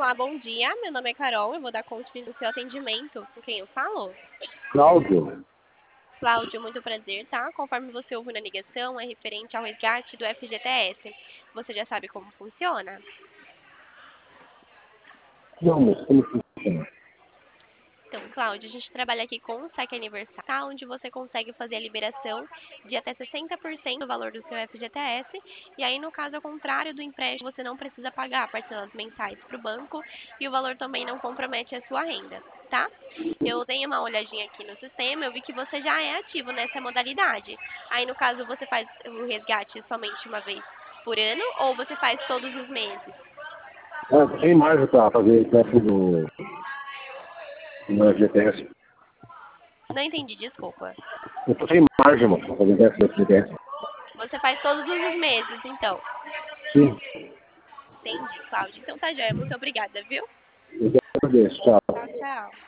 Olá, bom dia. Meu nome é Carol, eu vou dar continuidade no seu atendimento. Com quem eu falo? Cláudio, Cláudio, muito prazer, tá? Conforme você ouviu na ligação, é referente ao resgate do FGTS. Você já sabe como funciona? vamos, como funciona? Então, Cláudio, a gente trabalha aqui com o saque aniversário, tá? Onde você consegue fazer a liberação de até 60% do valor do seu FGTS. E aí, no caso ao contrário do empréstimo, você não precisa pagar parcelas mensais para o banco e o valor também não compromete a sua renda, tá? Eu dei uma olhadinha aqui no sistema, eu vi que você já é ativo nessa modalidade. Aí, no caso, você faz o resgate somente uma vez por ano ou você faz todos os meses? Tem margem para fazer teste no FGTS. Não entendi, desculpa. Eu tô sem margem, mano, para fazer teste no FGTS. Você faz todos os meses, então. Sim, Entendi, Cláudia. Então tá, joia. Muito obrigada, viu? eu agradeço, tchau. Tchau, tchau.